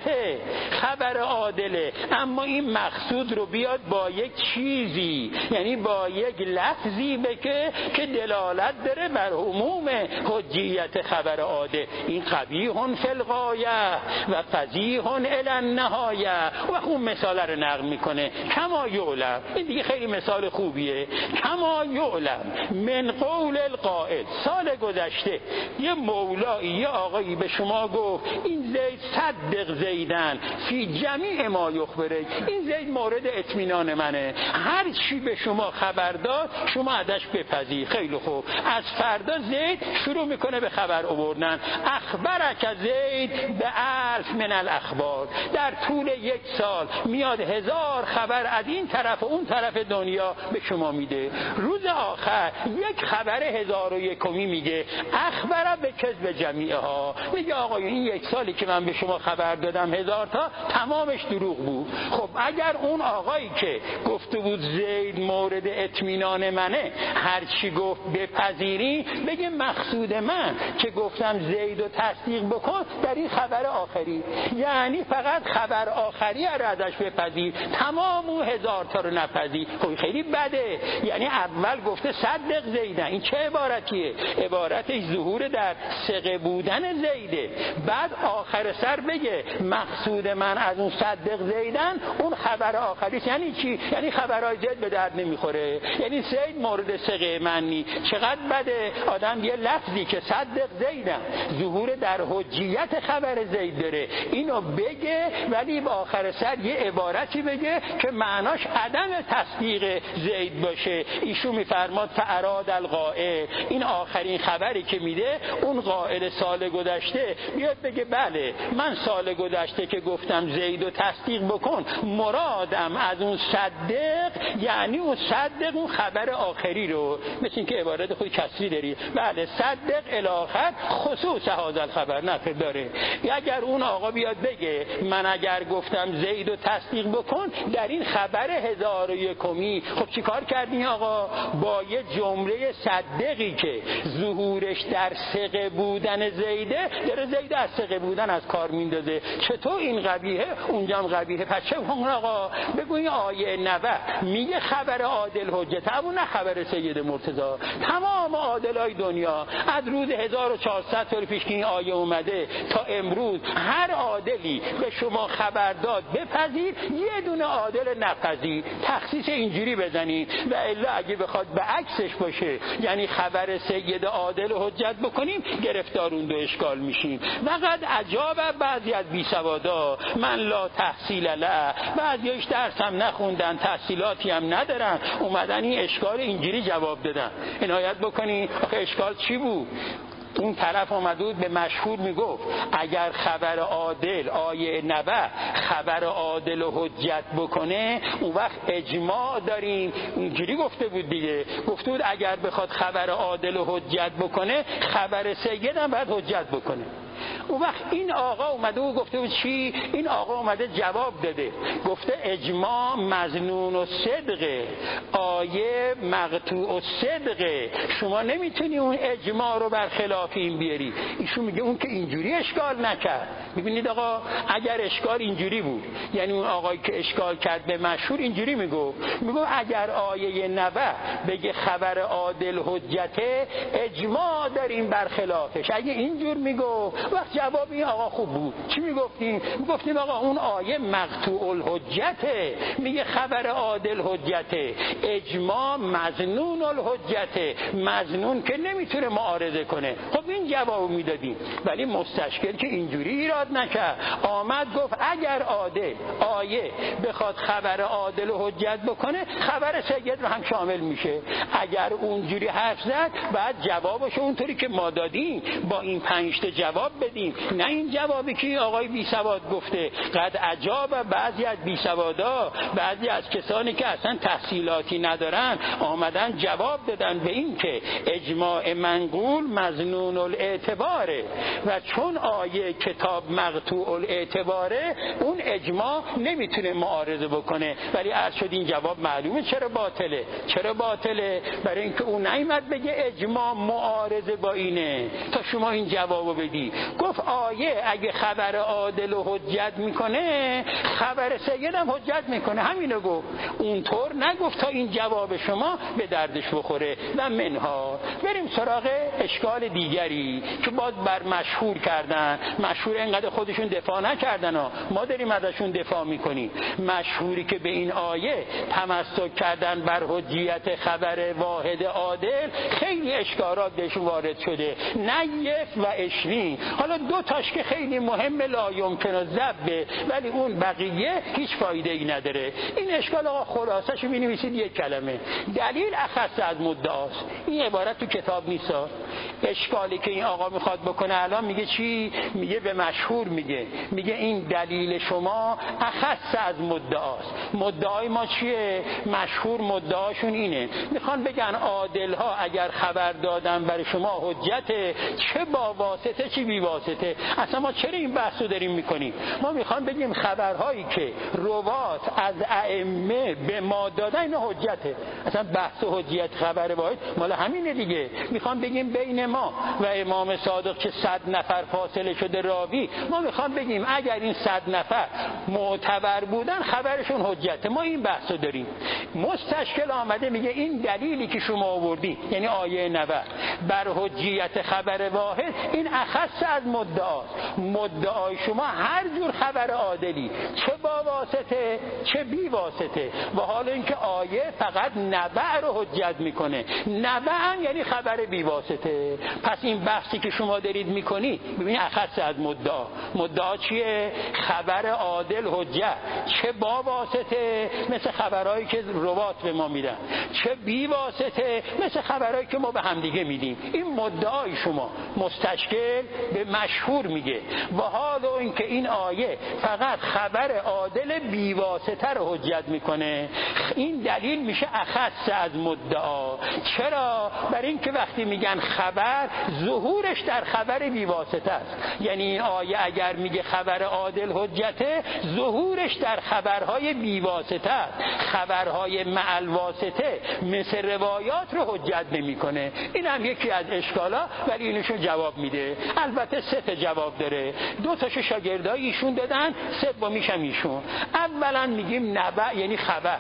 خبر عادله، اما این مقصود رو بیاد با یک چیزی، یعنی با یک لفظی بگه که دلالت داره بر عموم حجیت خبر عادل. این قبیح فی الغایه و فضیح الی النهایه. و اون مثال رو نقل میکنه کما یعلم. این دیگه خیلی مثال خوبیه. کما یعلم من قول القائل. سال گذشته یه مولایی، یه آقایی به شما گفت این زید صدق زیدن فی جمیع ما یخبره. این زید مورد اطمینان منه، هر چی به شما خبر داد شما ازش بپذیر. خیلی خوب. از فردا زید شروع میکنه به خبر آوردن. اخبرک زید به الف من الاخبار. در طول 1 سال میاد 1000 خبر از این طرف و اون طرف دنیا به شما میده. روز آخر یک خبر 1001 میگه اخبر به کذب جمیعها. میگه آقا این 1 سالی که من به شما خبر دادم 1000 تا تمامش دروغ بود. خب اگر اون آقایی که گفته بود زید مورد اطمینان منه هر چی گفت بپذیری، بگه مقصود من که گفتم زید رو تصدیق بکن در این خبر آخری، یعنی فقط خبر آخری رو ازش بپذیر، تمام اون 1000 تا رو نپذیر. خب خیلی بده. یعنی اول گفته صدق زیدن. این چه عبارتیه؟ عبارتش ظهور در ثقه بودن زیده. بعد آخر سر بگه مقصود من از اون صدق زیدن اون خبر آخریش. یعنی چی؟ یعنی خبرهای زید به درد نمیخوره، یعنی زید مورد ثقه من نی. چقدر بده آدم یه لفظی که صدق زیدن ظهور در حجیت خبر زید داره اینو بگه، ولی به آخر سر یه عبارتی بگه که معناش عدم تصدیق زید باشه. ایشون میفرماد فاراد القائل. این آخرین خبری که میده اون قائل سال گذشته بیاد بگه بله من سال گذشته که گفتم زید رو تصدیق بکن مرادم از اون صدق یعنی اون صدق اون خبر آخری رو، مثل این که عبارت خود کسری داری، بله صدق الاخر خصوص هذا الخبر نفر داره. اگر اون آقا بیاد بگه من اگر گفتم زید رو تصدیق بکن در این خبر 1001 خب چی کار کردین آقا؟ با یه جمله صدقی که ظهورش در ثقه بودن زیده داره زید از ثقه بودن از کار میندازه. چطور این قبیحه اونجا هم قبیحه؟ پس چه کنن آقا؟ بگو این آیه 90 میگه خبر عادل حجت، اما نه خبر سید مرتضی. تمام عادلای دنیا از روز 1400 سال پیش که این آیه اومده تا امروز هر عادلی به شما خبر داد بپذیر، یه دونه عادل نپذیر تخصیص اینجوری بزنین و الا اگه بخواد به عکسش باشه، یعنی خبر سید عادل حجت بکنیم، گرفتار اون دو اشکال میشیم. وقد عجاب بعضی از بیسوادا من لا تحصیل له، بعضیاش درس هم نخوندن، تحصیلاتی هم ندارن، اومدن این اشکال اینجوری جواب دادن. عنایت بکنین آخه اشکال چی بود؟ اون طرف آمده بود به مشهور میگفت اگر خبر عادل آیه نبع خبر عادل و حجت بکنه اون وقت اجماع داریم. اینجوری گفته بود دیگه، گفته بود اگر بخواد خبر عادل و حجت بکنه خبر سید هم باید حجت بکنه. اون وقت این آقا اومده و گفته بود چی؟ این آقا اومده جواب داده، گفته اجماع مظنون و صدقه، آیه مقطوع و صدقه، شما نمیتونی اون اجماع رو برخلاف این بیاری. ایشون میگه اون که اینجوری اشکال نکرد. میبینید آقا اگر اشکال اینجوری بود، یعنی اون آقایی که اشکال کرد به مشهور اینجوری میگو اگر آیه نبع بگه خبر عادل حجته اجماع داریم برخلافش. اگه اینجور میگو وقت جواب این آقا خوب بود. چی میگفتیم؟ میگفتیم آقا اون آیه مقطوع الحجته، میگه خبر عادل حجته، اجماع مظنون الحجته، مظنون که نمیتونه معارضه کنه. خب این جواب میدادیم. ولی مستشکل که اینجوری ایراد نکرد، آمد گفت اگر عادل آیه بخواد خبر عادل حجت بکنه خبر سید رو هم شامل میشه. اگر اونجوری حرف زد بعد جوابش اونطوری که ما دادیم با این 5 تا جواب بدیم، نه این جوابی که آقای بیسواد گفته. قد عجاب بعضی از بیسوادا، بعضی از کسانی که اصلا تحصیلاتی ندارن آمدن جواب دادن به این که اجماع منقول مظنون الاعتباره و چون آیه کتاب مقطوع الاعتباره اون اجماع نمیتونه معارضه بکنه. ولی عرض شد این جواب معلومه چرا باطله. چرا باطله؟ برای اینکه اون نیامد بگه اجماع معارضه با اینه تا شما این جوابو بدی. گفت آیه اگه خبر عادل و حجت میکنه خبر سید هم حجت میکنه، همینو گفت. اونطور نگفت تا این جواب شما به دردش بخوره. و منها بریم سراغ اشکال دیگری که باز بر مشهور کردن. مشهور اینقدر خودشون دفاع نکردن ها، ما داریم ازشون دفاع میکنیم. مشهوری که به این آیه تمسک کردن بر حجیت خبر واحد عادل خیلی اشکالات بهشون وارد شده، نیف و اشرین. حالا 2 تاش که خیلی مهمه لا یمکن الذب، ولی اون بقیه هیچ فایده ای نداره. این اشکال آقا خلاصش می‌نویسید یک کلمه، دلیل اخص از مدعاست. این عبارت تو کتاب نیست. اشکالی که این آقا میخواد بکنه الان میگه چی؟ میگه به مشهور میگه این دلیل شما اخص از مدعاست. مدعای ما چیه؟ مشهور مدعاشون اینه، میخوان بگن عادل ها اگر خبر دادن برای شما حجته، چه با واسطه چه بی واسطه. اصلا ما چرا این بحثو داریم میکنیم؟ ما میخوان بگیم خبرهایی که روات از ائمه به ما دادن اینا حجته. اصلا بحث حجیت خبر واحد مال همینه دیگه. میخوان بگیم بین ما و امام صادق که 100 نفر فاصله شده راوی، ما میخوام بگیم اگر این 100 نفر معتبر بودن خبرشون حجته. ما این بحثو داریم. مستشکل آمده میگه این دلیلی که شما آوردی، یعنی آیه 90 بر حجیت خبر واحد، این اخص از مدعاست. مدعای شما هر جور خبر عادلی، چه با واسطه چه بی واسطه، و حالا اینکه آیه فقط نبع رو حجت میکنه. نبع یعنی خبر بی واسطه. پس این بحثی که شما دارید میکنی ببینید اخص از مدعا. مدعا چیه؟ خبر عادل حجت، چه با واسطه مثل خبرهایی که روات به ما میدن، چه بی واسطه مثل خبرهایی که ما به همدیگه میدیم. این مدعای شما. مستشکل به مشهور میگه و حالا اینکه این آیه فقط خبر عادل بی واسطه رو حجت میکنه، این دلیل میشه اخص از مدعا. چرا؟ برای اینکه وقتی میگن خبر، ظهورش در خبر بی واسطه است. یعنی این آیه اگر میگه خبر عادل حجته، ظهورش در خبرهای بی واسطه است. خبرهای معل واسطه مثل روایات رو حجت نمیکنه. این هم یکی از اشکالا، ولی اینشون جواب میده. البته 3 تا جواب داره. 2 تاش شاگردای ایشون دادن، 3 میشم ایشون. اولا میگیم نبع یعنی خبر.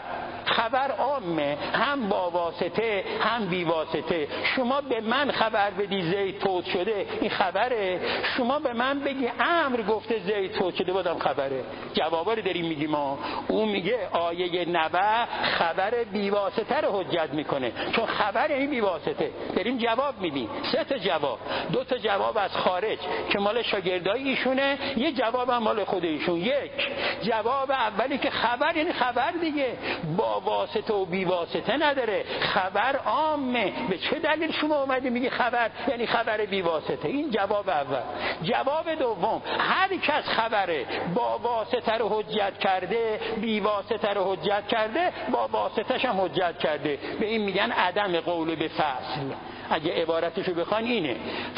خبر عامه، هم با واسطه هم بی واسطه. شما به من خبر بدی زید فوت شده، این خبره. شما به من بگی امر گفته زید فوت شده، بازم خبره. جوابا رو داریم میگیم ما. اون میگه آیه نبأ خبر بی واسطه رو حجت میکنه، چون خبر یعنی بی واسطه. داریم جواب میدیم، 3 تا جواب، 2 تا جواب از خارج که مال شاگردای ایشونه، یه جواب هم مال خود ایشون. یک جواب اولی که خبر یعنی خبر دیگه، با واسطه و بی واسطه نداره، خبر عامه. به چه دلیل شما اومدی میگی خبر یعنی خبر بی واسطه؟ این جواب اول. جواب دوم، هر کس خبره با واسطه رو حجت کرده، بی واسطه رو حجت کرده، با واسطه‌ش هم حجت کرده. به این میگن عدم قول به فصل. اگه عبارتشو بخوان اینه،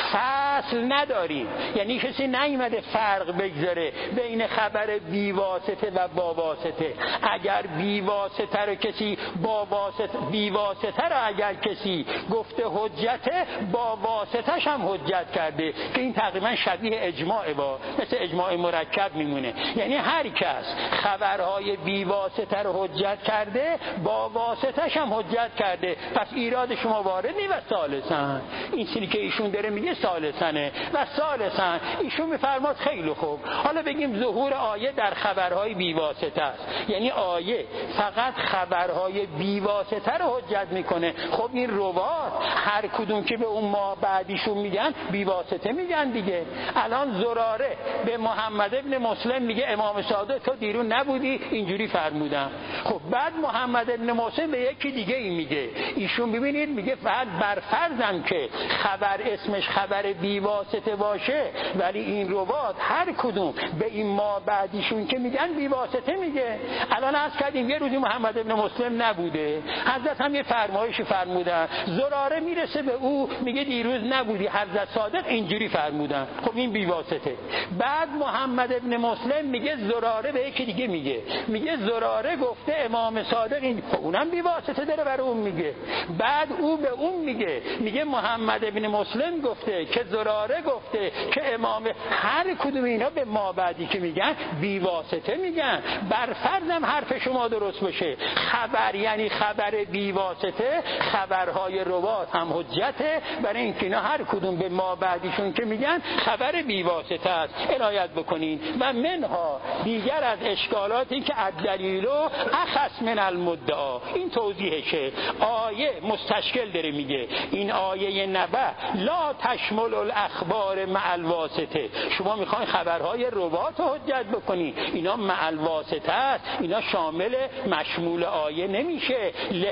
فصل نداریم، یعنی کسی نیومده فرق بگذاره بین خبر بی واسطه و با واسطه. اگر بی واسطه رو کسی با واسطه، بی واسطه رو اگر کسی گفته حجته، با واسطه‌ش هم حجت کرده، که این تقریبا شبیه اجماع، با مثل اجماع مرکب میمونه. یعنی هر کس خبرهای بی واسطه رو حجت کرده، با واسطه‌ش هم حجت کرده. پس ایراد شما وارد نیست. و ثالثاً، این چیزی که ایشون داره میگه ثالثاًه. و ثالثاً ایشون میفرماد خیلی خوب، حالا بگیم ظهور آیه در خبرهای بی واسطه است، یعنی آیه فقط خبرهای بی واسطه رو حجت میکنه. خب این روات هر کدوم که به اون ما بعدیشون میگن بی واسطه میگن دیگه. الان زراره به محمد ابن مسلم میگه امام صادق تو دیرون نبودی اینجوری فرمودم. خب بعد محمد ابن مسلم به یکی دیگه این میگه، ایشون ببینید میگه فقط بر فرضم که خبر اسمش خبر بی واسطه باشه، ولی این روات هر کدوم به این ما بعدیشون که میگن بی واسطه میگه. الان عرض کردیم یه روزی محمد ابن مسلم نبوده، حضرت هم یه فرمایشی فرمودن، زراره میرسه به او میگه دیروز نبودی، حضرت صادق اینجوری فرمودن. خب این بی واسطه. بعد محمد ابن مسلم میگه زراره به یکی دیگه میگه زراره گفته امام صادق این، خب اونم بی واسطه داره برای اون میگه. بعد او به اون میگه محمد ابن مسلم گفته که زراره گفته که امام، هر کدوم اینا به ما بعدی که میگن بی واسطه میگن. بر فرضم حرف شما درست باشه، خبر یعنی خبر بی واسطه، خبرهای روات هم حجته، برای اینکه اینا هر کدوم به ما بعدیشون که میگن خبر بی واسطه است. عنایت بکنین. و منها دیگر از اشکالاتی که الدلیل اخص من المدعا، این توضیحشه. آیه مستشکل داره میگه این آیه نبأ لا تشمل الاخبار مع الواسطه. شما میخواین خبرهای روات رو حجت بکنی، اینا مع الواسطه است، اینا شامل مشمول آیه نمیشه.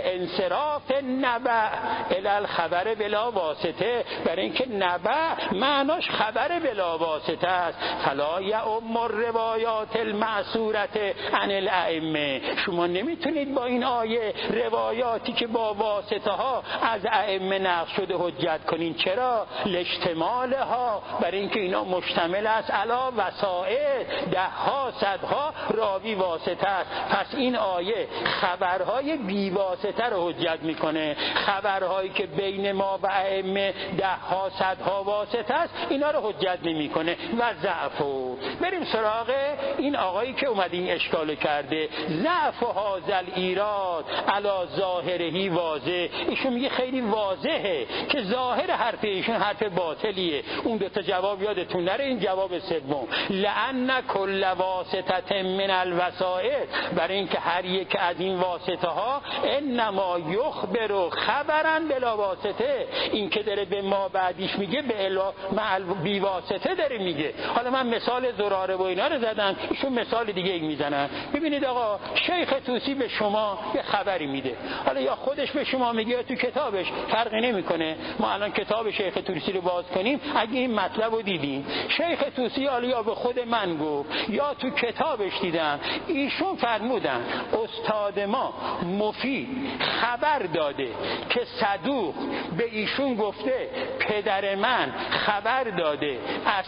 لانصراف نبأ الی الخبر بلا واسطه، برای اینکه نبأ معناش خبر بلا واسطه است. فلا یعم الروایات المعصورة عن الائمه. شما نمیتونید با این آیه روایاتی که با واسطه ها از ائمه نقل شده حجت کنین. چرا؟ لاجتمالها، برای اینکه اینا مشتمل است علا وسائل، دهها صدها راوی واسطه است. پس این آیه خبرهای بی واسطه رو حجت میکنه. خبرهایی که بین ما و ائمه دهها صدها واسطه است اینا رو حجت نمیکنه. و ضعفو، بریم سراغ این آقایی که اومد این اشکال کرده. ضعف هذا ایراد علا ظاهرهی واضح. ایشون میگه خیلی واضحه که ظاهر حرف ایشون حرف باطلیه. اون 2 تا جواب یادتون نره. این جواب سوم، لأن کل واسطه من الوسائل، برای اینکه هر یک از این واسطه ها انما یخبر خبرا بلا واسطه، این که داره به ما بعدیش میگه به بی واسطه داره میگه. حالا من مثال زراره و اینا رو زدم، ایشون مثال دیگه ای میزنن. ببینید آقا، شیخ طوسی به شما یه خبری میده، حالا یا خودش به شما میگه یا تو کتابش، فرقی نمیکنه. ما الان کتاب شیخ طوسی رو باز کنیم، اگه این مطلب رو دیدیم، شیخ طوسی یا به خود من گفت یا تو کتابش دیدم، ایشون فرمودن استاد ما مفید خبر داده که صدوق به ایشون گفته پدر من خبر داده از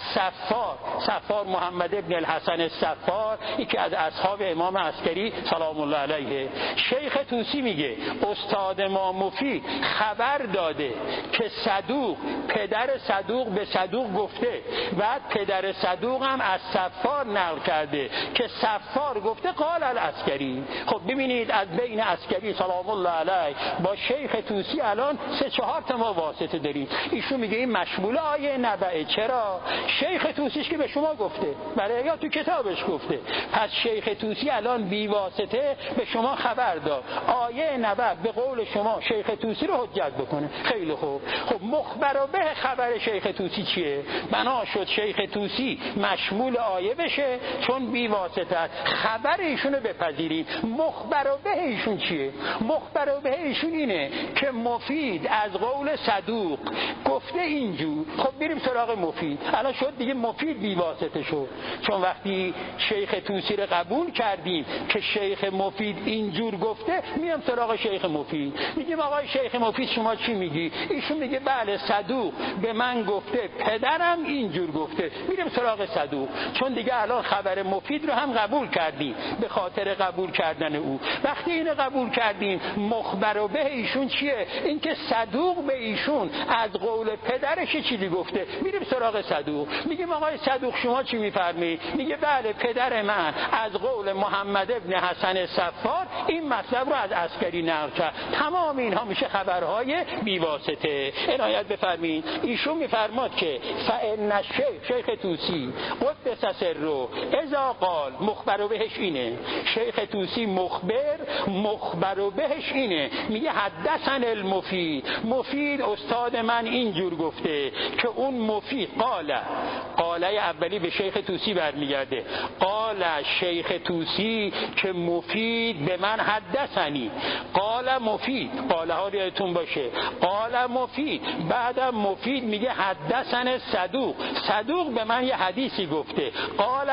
صفار محمد ابن الحسن الصفار، یکی از اصحاب امام عسکری سلام الله علیه. شیخ طوسی میگه استاد ما مفید خبر داده که صدوق، پدر صدوق به صدوق گفته، بعد پدر صدوق هم از صفار نقل کرده که صفار گفته قال العسکری. خب ببینید ببینید از بین عسکری سلام الله علیه با شیخ طوسی الان 3-4 تا ما واسطه داریم. ایشون میگه این مشمول آیه نبأ. چرا؟ شیخ طوسیش که به شما گفته، برای یا تو کتابش گفته. پس شیخ طوسی الان بی واسطه به شما خبر داد آیه نبأ به قول شما شیخ طوسی رو حجت بکنه. خیلی خوب. خب مخبر به خبر شیخ طوسی چیه؟ بنا شد شیخ طوسی مشمول آیه بشه چون بی واسطه است. خبر ایشونو بپذیریم. مخبر به ایشون چیه؟ مخبر به ایشون اینه که مفید از قول صدوق گفته اینجور. خب بریم سراغ مفید. الان شد دیگه مفید بی واسطه شد، چون وقتی شیخ طوسی رو قبول کردیم که شیخ مفید اینجور گفته، میام سراغ شیخ مفید. میگیم آقای شیخ مفید شما چی میگی؟ ایشون میگه بله صدوق به من گفته، پدرم اینجور گفته. میریم سراغ صدوق، چون دیگه الان خبر مفید رو هم قبول کردیم به خاطر قبول کردن او. وقتی اینو قبول کردیم مخبر به ایشون چیه؟ اینکه صدوق به ایشون از قول پدرش چیزی گفته. میریم سراغ صدوق، میگیم آقای صدوق شما چی میفرمایید؟ میگه بله پدر من از قول محمد ابن حسن صفار این مطلب رو از عسکری نقل کرد. تمام اینها میشه خبرهای بیواسطه. عنایت بفرمایید. ایشون میفرماد که فإن شیخ طوسی قدس سره اذا قال مخبر بهش اینه. شیخ طوسی مخبر بهش اینه، میگه حدثنا المفید، مفید استاد من اینجور گفته که اون مفید قاله اولی به شیخ طوسی برمیگرده. قال شیخ طوسی که مفید به من حدثنی. قال مفید، قاله ها یادتون باشه. قال مفید، بعدم مفید میگه حدثنا صدوق به من یه حدیثی گفته. قال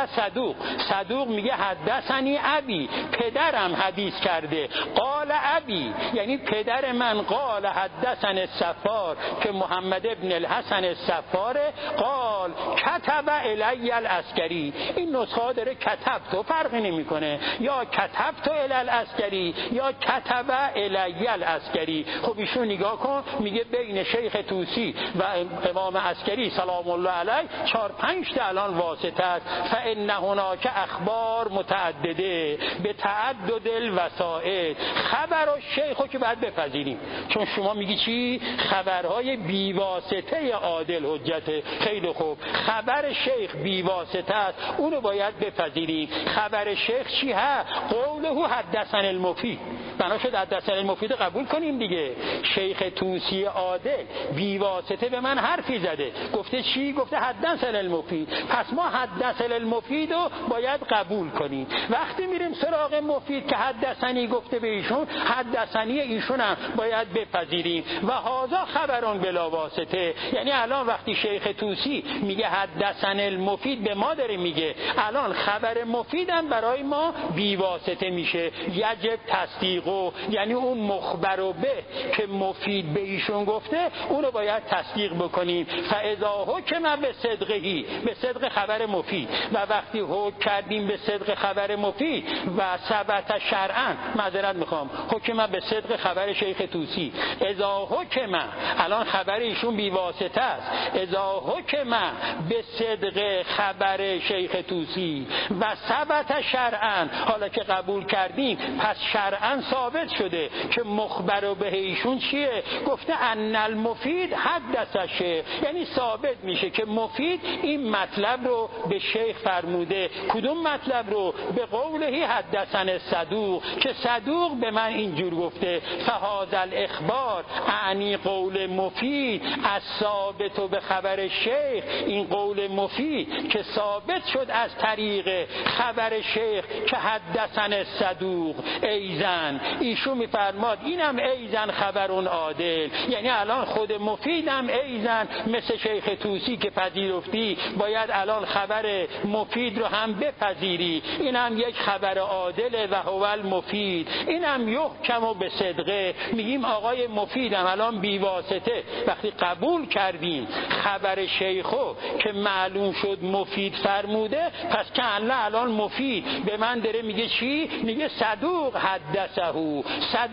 صدوق میگه حدثنی ابی، پدرم حدیث کرده. قال ابی یعنی پدر من. قال حدثنا الصفار که محمد ابن الحسن الصفار. قال کتب الی العسکری. این نسخه داره کتب تو فرقی نمیکنه، یا کتب تو الی العسکری یا کتب الی العسکری. خب ایشون نگاه کن، میگه بین شیخ طوسی و امام عسکری سلام الله علیه 4-5 تا الان واسطه است. فإن هناک اخبار متعدده به تعدد الوسائل. خبر الشیخو که باید بپذیریم، چون شما میگی چی؟ خبرهای بیواسطه عادل حجته. خیلی خوب، خبر شیخ بیواسطه است، اونو باید بپذیریم. خبر شیخ چی هست؟ قوله حدثنا المفید. بنا شد حدثنا المفید قبول کنیم دیگه. شیخ طوسی عادل بیواسطه به من حرفی زده، گفته چی؟ گفته حدثنا المفید. پس ما حدثنا المفید رو باید قبول کنیم. وقتی میریم سراغ مفید که حدثنی گفته به ایشون، حدثنی ایشون هم باید بپذیریم. و هذا خبرون بلا واسطه. یعنی الان وقتی شیخ طوسی میگه حدثنا المفید به ما داره میگه، الان خبر مفیدم برای ما بیواسطه میشه. یجب تصدیقو، یعنی اون مخبر به که مفید به ایشون گفته اونو باید تصدیق بکنیم. فاذا حکم به صدقهی، به صدق خبر مفید. و وقتی حکم کردیم به صدق خبر مفید و ثبت شرعا، معذرت میخوام، حکم به صدق خبر شیخ طوسی. اذا حکم، الان خبر ایشون بیواسطه است. اذا حکم به صدق خبر شیخ طوسی و ثبت شرعا، حالا که قبول کردیم پس شرعا ثابت شده که مخبر به ایشون چیه؟ گفته ان المفید حدث شیخ، یعنی ثابت میشه که مفید این مطلب رو به شیخ فرموده. کدوم مطلب رو؟ به قوله حدثنا صدوق، که صدوق به من اینجور گفته. فهذا الاخبار اعنی قول مفید از ثابت و به خبر شیخ. این قول مفید که ثابت شد از طریق خبر شیخ که حدثنا صدوق ایزن، ایشون میفرماد اینم ایزن خبرون عادل. یعنی الان خود مفیدم ایزن مثل شیخ طوسی که پذیرفتی، باید الان خبر مفید رو هم بپذیری. اینم یک خبر عادله و هو المفید. اینم یحکم و به صدقه. میگیم آقای مفیدم الان بیواسطه وقتی قبول کردیم خبر شیخو که معلوم شد مفید فرموده، پس که الان مفید به من داره میگه چی؟ میگه صدوق حدثه.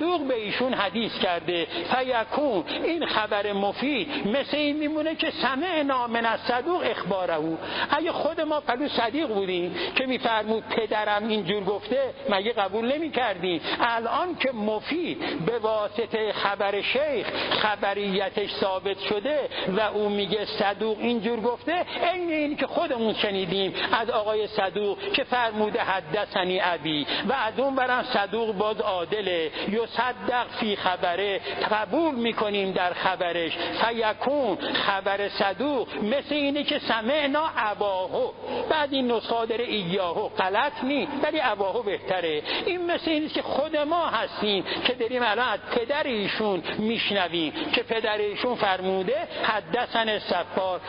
صدوق به ایشون حدیث کرده، فیکون این خبر مفید مثل این میمونه که سمعنا من الصدوق اخباره. اگه خود ما پلو صدیق بودیم که میفرمود پدرم اینجور گفته مگه قبول نمی‌کردیم؟ الان که مفید به واسطه خبر شیخ خبریتش ثابت شده و او میگه صدوق اینجور گفته، عین این که خودمون شنیدیم از آقای صدوق که فرموده حدثنی ابی و از اون برم صدوق باز عادله یصدق فی خبره، قبول میکنیم در خبرش. فیکون خبر صدوق مثل اینه که سمعنا اباهو، بعد این نسخه داره ایاهو، غلط نی ولی اباهو بهتره. این مثل اینه که خود ما هستیم که داریم الان از پدر ایشون میشنویم که پدر ایشون فرموده حدثنا صفار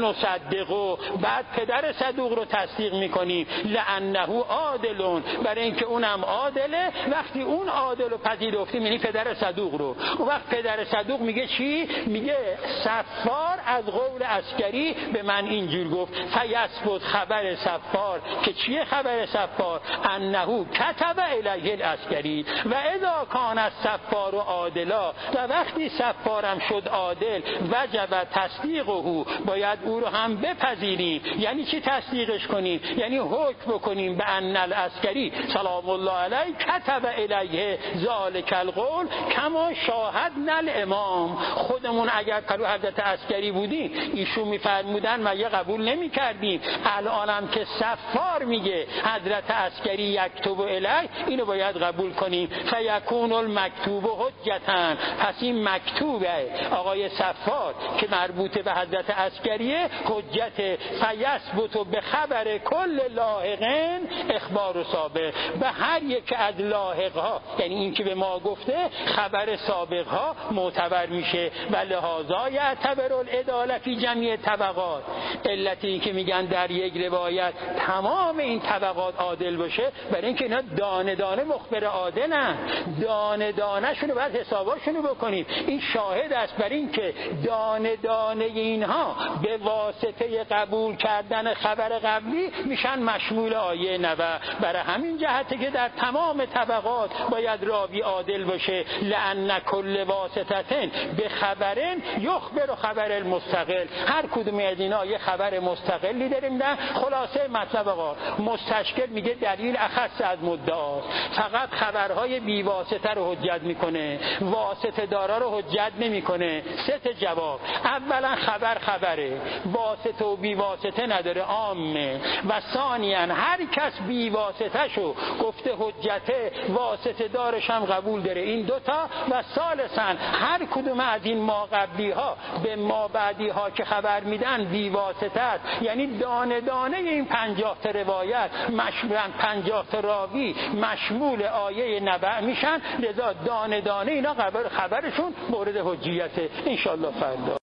فنصدقو، بعد پدر صدوق رو تصدیق میکنیم لانه عادلون، برای اینکه اونم عادله. وقتی اون عادل رو پذیرفتیم یعنی پدر صدوق رو، اون وقت پدر صدوق میگه چی؟ میگه صفار از قول عسکری به من اینجور گفت. فیثبت خبر صفار که چیه خبر صفار؟ انه کتب الیه العسکری و اذا کان الصفار عادلا، و وقتی صفارم شد عادل وجب تصدیقه، باید او رو هم بپذیریم. یعنی چی تصدیقش کنیم؟ یعنی حکم بکنیم به ان العسکری سلام الله علیه کتب الیه ذالک القول کما شاهدنا الامام. خودمون اگر پلو حضرت عسکری بودیم ایشون میفرمودن مگه قبول نمیکردیم؟ الانم که صفار میگه حضرت عسکری یکتب الیه، اینو باید قبول کنیم. فیکون المکتوب حجتن، پس این مکتوبه آقای صفار که مربوط به حضرت عسکریه حجت. فیثبت به خبر کل لاحقین اخبار و سابق، به هر یک از لاحقها یعنی این که به ما گفته خبر سابقها معتبر میشه. و لحاظا یعتبر العدالة فی جمیع طبقات، علت این که میگن در یک روایت تمام این طبقات عادل باشه برای اینکه اینا دانه دانه مخبر عادلن، دانه دانه شونو باید حساباشونو بکنیم. این شاهد است بر این که دانه دانه اینها به واسطه قبول کردن خبر قبلی میشن مشمول آیه 90. برای همین جهته که در تمام طبقات باید راوی عادل باشه. لأن کل واسطتن به خبرن یخبر خبر المستقل، هر کدوم از اینا یه خبر مستقلی داریم. نه خلاصه مطلب آقا مستشکل میگه دلیل اخص از مدعا، فقط خبرهای بی واسطه رو حجت میکنه، واسطه دارا رو حجت نمیکنه. سه تا جواب: اولا خبر خبره، واسطه و بی واسطه نداره، عامه. و ثانیا هر کس بی واسطه شو گفته حجته، واسطه دارش هم قبول داره. این دوتا. و ثالثا هر کدوم از این ما قبلی ها به ما بعدی ها که خبر میدن بی واسطه است، یعنی دانه دانه این 50 تا روایت مشمول 50 تا راوی مشمول آیه نبع میشن، لذا دانه دانه اینا خبرشون مورد حجیته. ان شاء الله فردا